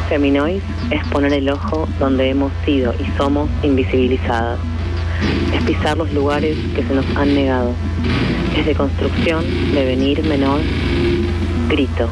Feminois es poner el ojo donde hemos sido y somos invisibilizadas. Es pisar los lugares que se nos han negado. Es de construcción, devenir menor, grito.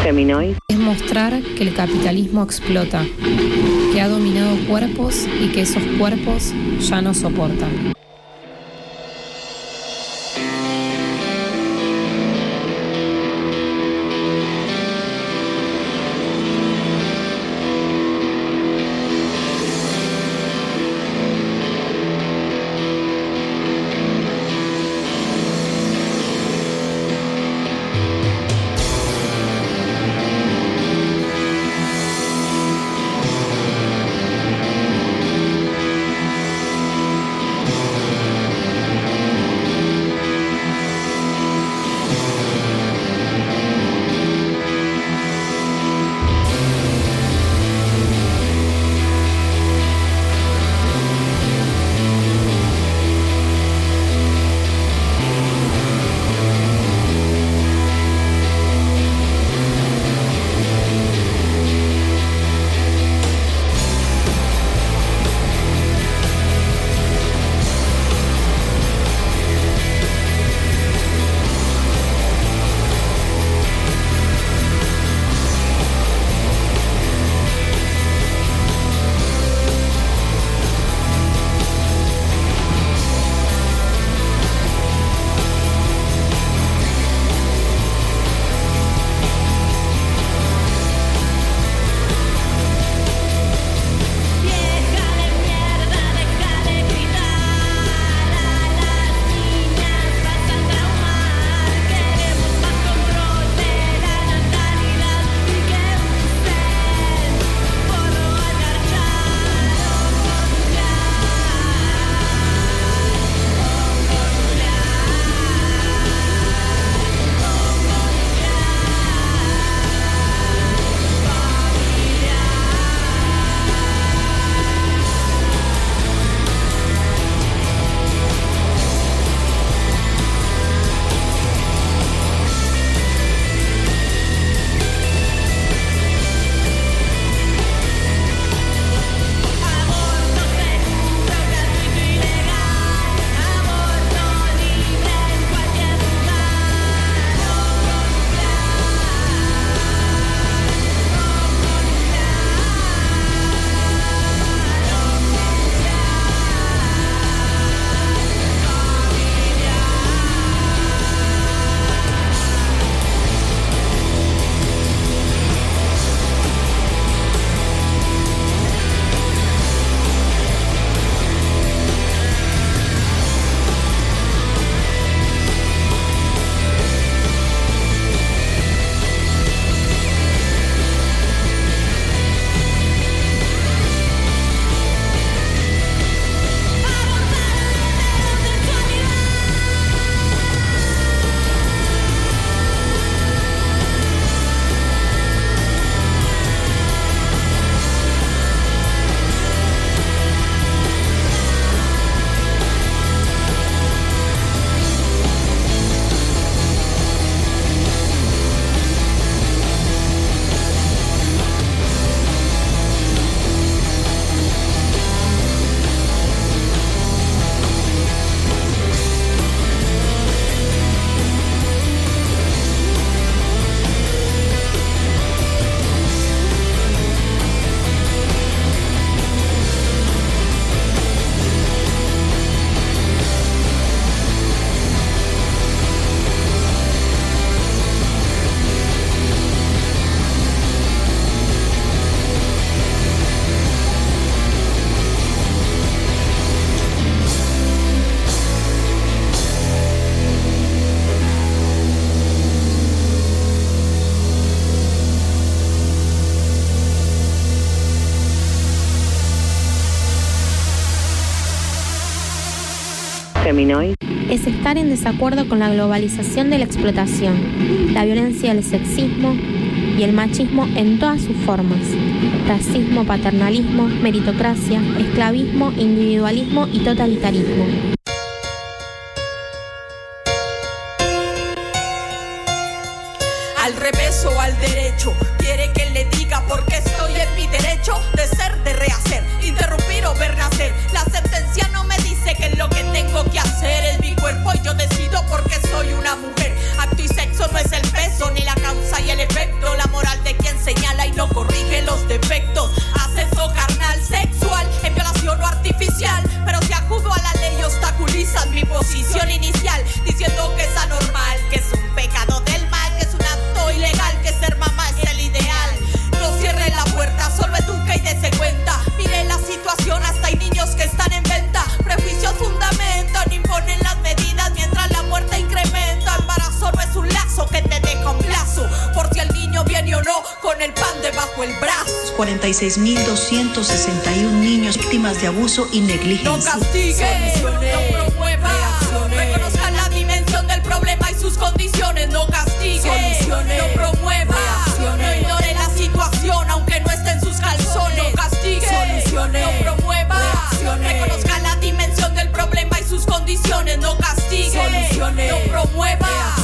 Feminoid es mostrar que el capitalismo explota, que ha dominado cuerpos y que esos cuerpos ya no soportan. Feminoid es estar en desacuerdo con la globalización de la explotación, la violencia del sexismo y el machismo en todas sus formas: racismo, paternalismo, meritocracia, esclavismo, individualismo y totalitarismo. Al revés o al derecho, quiere que le diga por qué estoy en mi derecho de ser, de rehacer, interrumpir o ver nacer. La sentencia no me dice que es lo que tengo que hacer, es mi cuerpo y yo decido porque soy una mujer. Acto y sexo no es el peso, ni la causa y el efecto, la moral con el pan debajo el brazo. 46.261 niños víctimas de abuso y negligencia. No castigue, no promueva, reconozca la dimensión del problema y sus condiciones. No castigue, no promueva, no ignore la situación aunque no esté en sus calzones. No castigue, no promueva, reconozca la dimensión del problema y sus condiciones. No castigue, no promueva,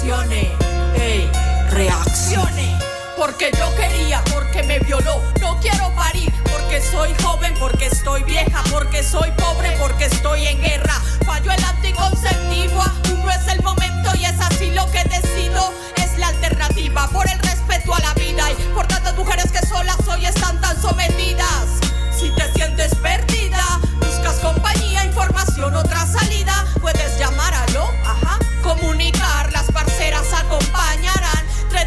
reaccione. Porque yo quería, porque me violó. No quiero parir, porque soy joven, porque estoy vieja, porque soy pobre, porque estoy en guerra. Falló el anticonceptivo, aún no es el momento y es así lo que decido. Es la alternativa por el respeto a la vida y por tantas mujeres que solas hoy están tan sometidas. Si te sientes perdida, buscas compañía, información, otra salida, puedes llamar a lo, comunicar, las parceras acompañarán.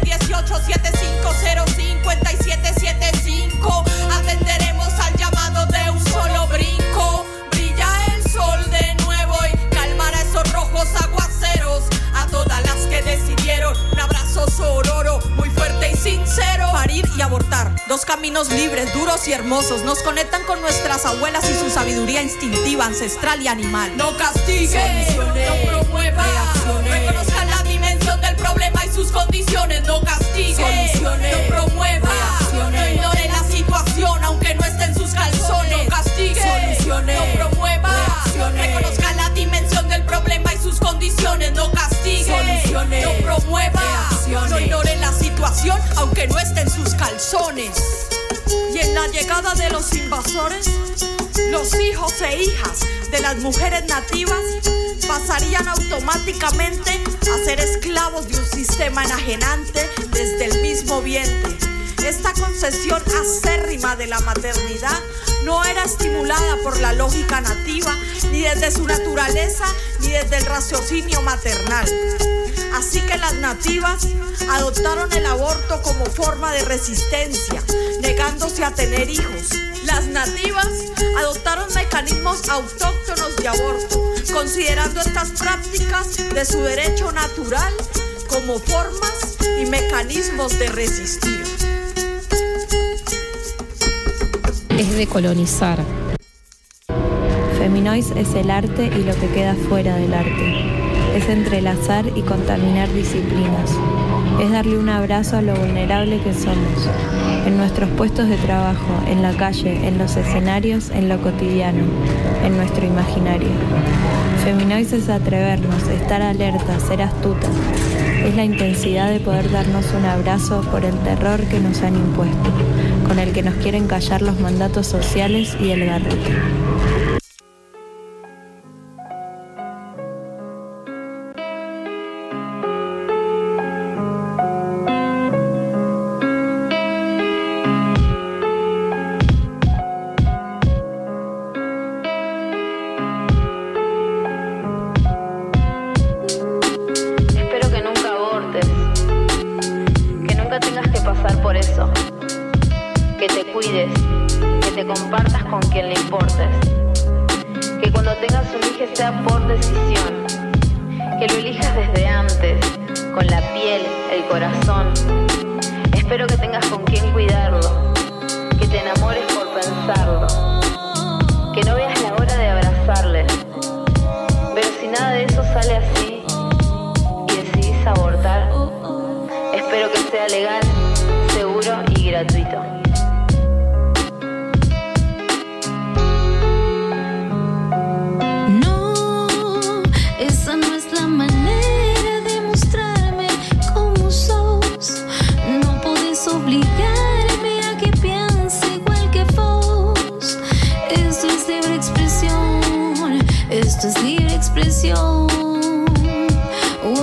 318-750-5775. Atenderemos al llamado de un solo brinco. Brilla el sol de nuevo y calmará esos rojos aguaceros. A todas las que decidieron un abrazo sororo, muy fuerte y sincero. Parir y abortar, dos caminos libres, duros y hermosos, nos conectan con nuestras abuelas y su sabiduría instintiva, ancestral y animal. No castigue, no promueva, reconozca la dimensión del problema y sus condiciones. No castigue, no promueva, no ignore la situación aunque no esté en sus calzones. No castigue, no promueva, reconozca la dimensión del problema y sus condiciones. No castigue, no promueva, no ignore la situación aunque no esté en sus calzones. Y en la llegada de los invasores, los hijos e hijas de las mujeres nativas pasarían automáticamente a ser esclavos de un sistema enajenante desde el mismo vientre. Esta concesión acérrima de la maternidad no era estimulada por la lógica nativa, ni desde su naturaleza, ni desde el raciocinio maternal. Así que las nativas adoptaron el aborto como forma de resistencia, negándose a tener hijos. Las nativas adoptaron mecanismos autóctonos de aborto, considerando estas prácticas de su derecho natural como formas y mecanismos de resistir. Es decolonizar. Feminois es el arte y lo que queda fuera del arte. Es entrelazar y contaminar disciplinas. Es darle un abrazo a lo vulnerable que somos. En nuestros puestos de trabajo, en la calle, en los escenarios, en lo cotidiano, en nuestro imaginario. Feminois es atrevernos, estar alerta, ser astuta. Es la intensidad de poder darnos un abrazo por el terror que nos han impuesto, con el que nos quieren callar los mandatos sociales y el garrote.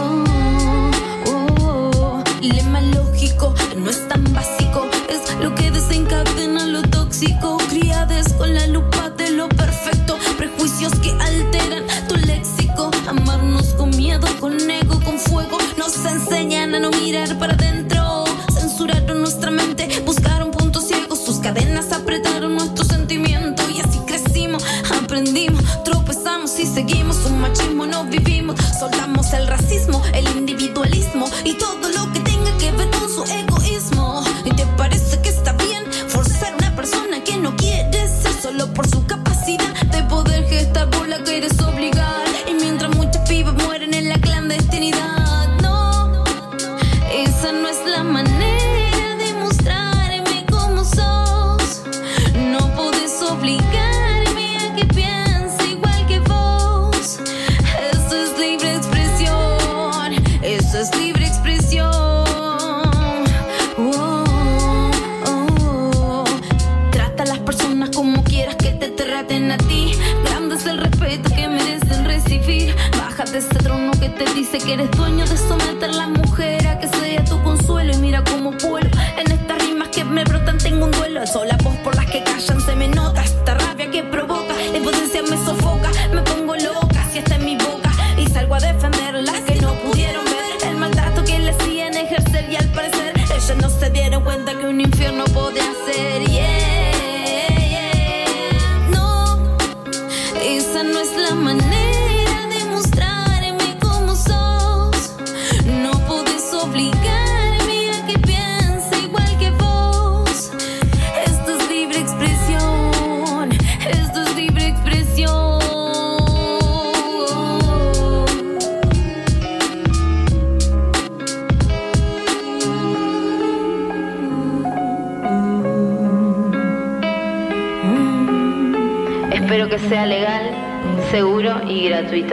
Lema lógico, no es tan básico, es lo que competen a ti. Grande es el respeto que merecen recibir. Bájate ese trono que te dice que eres dueño de someter a la mujer a que sea tu consuelo. Y mira cómo vuelo en estas rimas que me brotan, tengo un duelo. Son las voz por las que callan, se me nota esta rabia que provoca. La impotencia me sofoca, me pongo loca si está en mi boca. Y salgo a defender las que no pudieron ver el maltrato que le hacían ejercer. Y al parecer ellos no se dieron cuenta que un infierno podía ser. No, esa no es la manera de mostrarme como sos. No podés obligarme a que piense igual que vos. Esto es libre expresión, esto es libre expresión. Espero que sea legal, seguro y gratuito.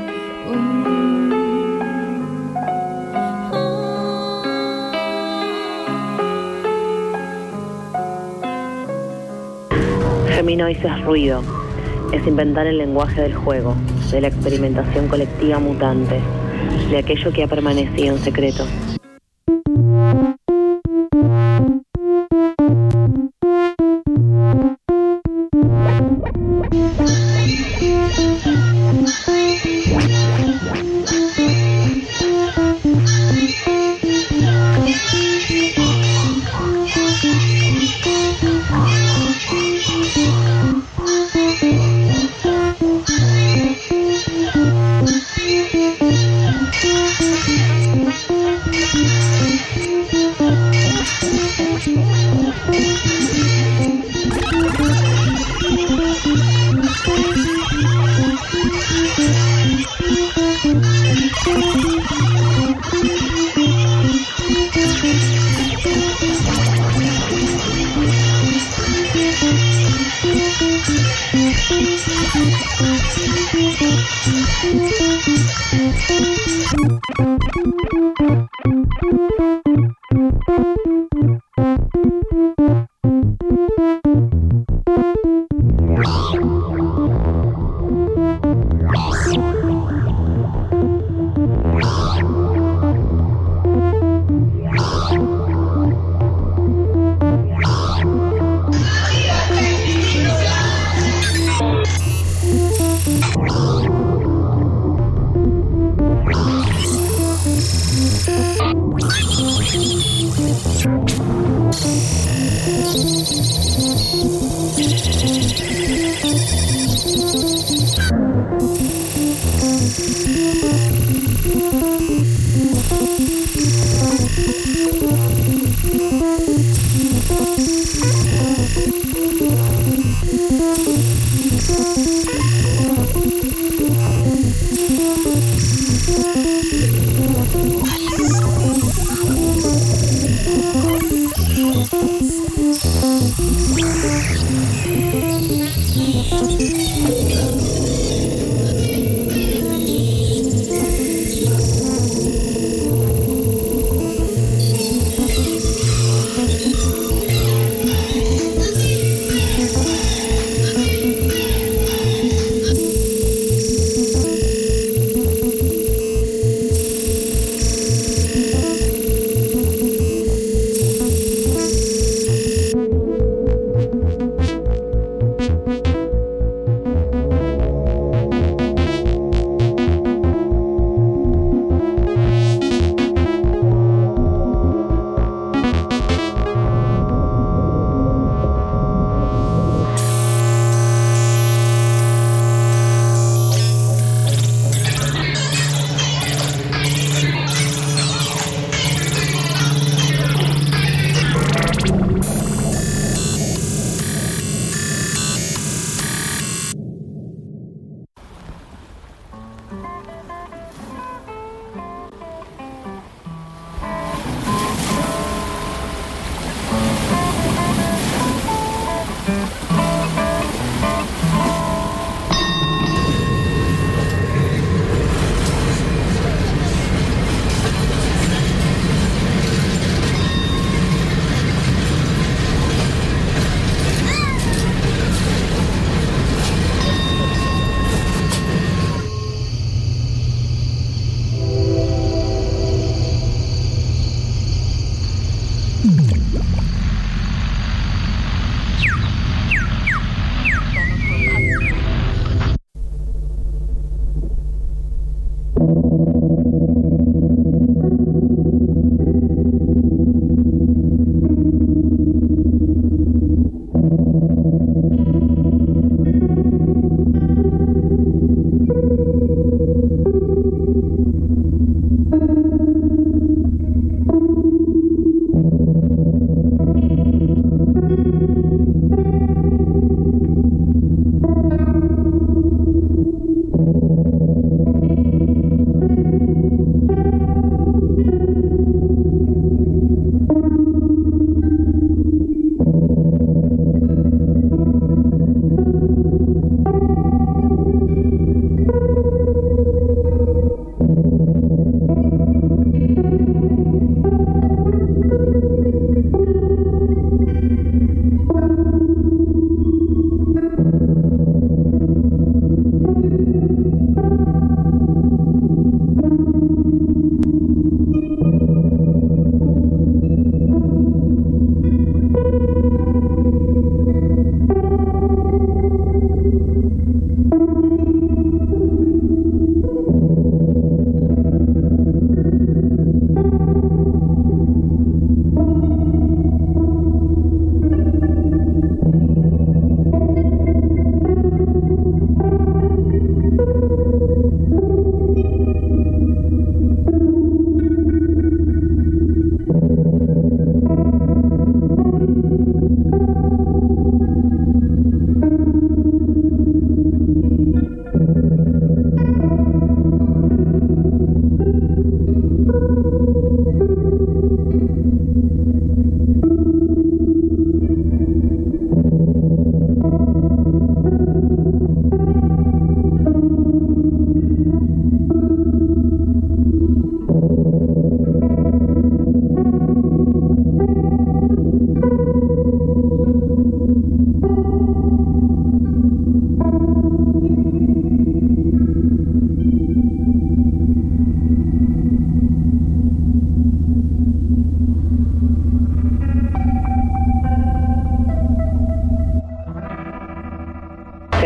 Feminoides es ruido, es inventar el lenguaje del juego, de la experimentación colectiva mutante, de aquello que ha permanecido en secreto.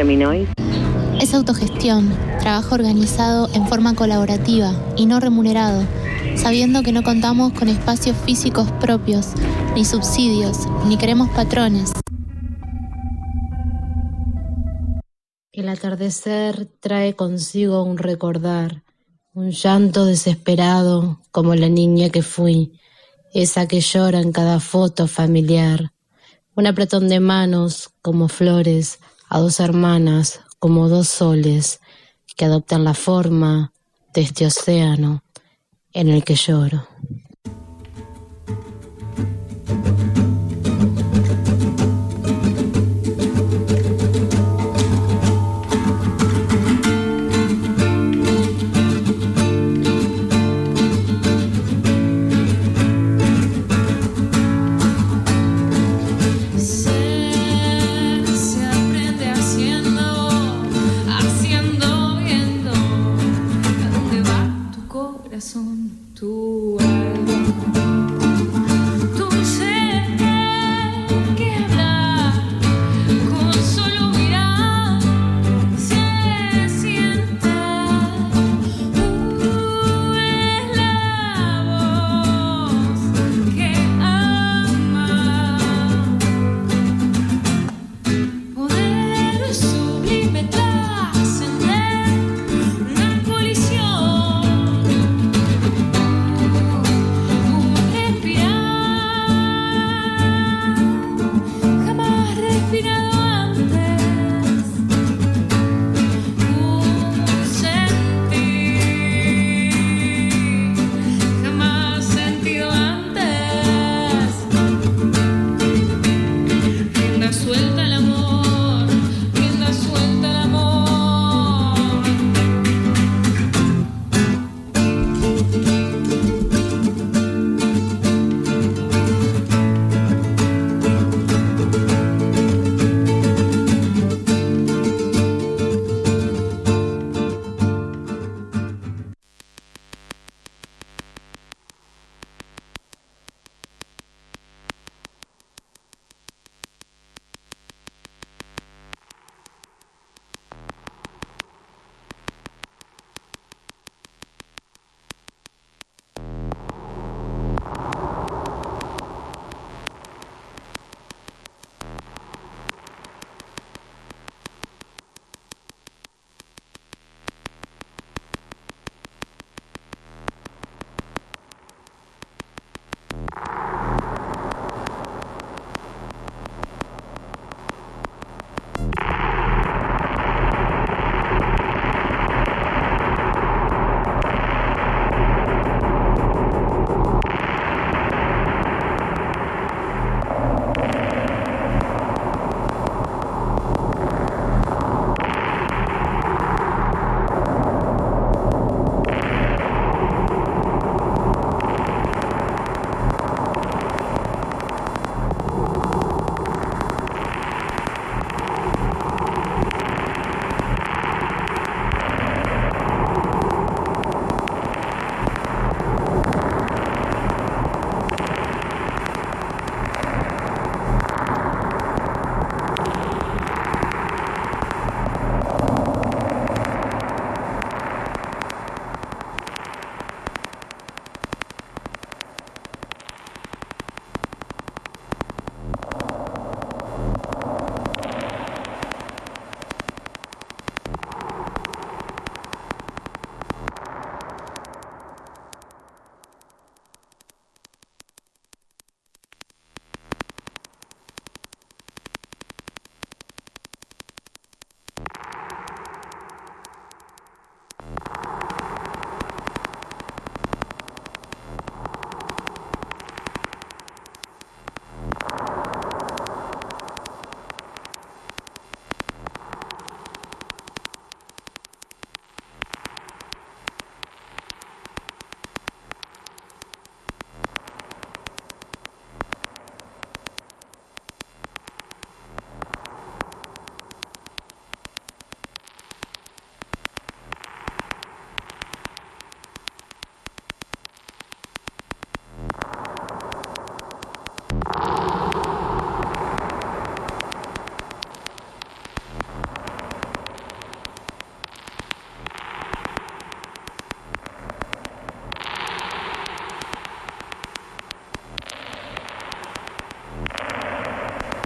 Feminois es autogestión, trabajo organizado en forma colaborativa y no remunerado, sabiendo que no contamos con espacios físicos propios, ni subsidios, ni queremos patrones. El atardecer trae consigo un recordar, un llanto desesperado como la niña que fui, esa que llora en cada foto familiar, un apretón de manos como flores a dos hermanas como dos soles que adoptan la forma de este océano en el que lloro.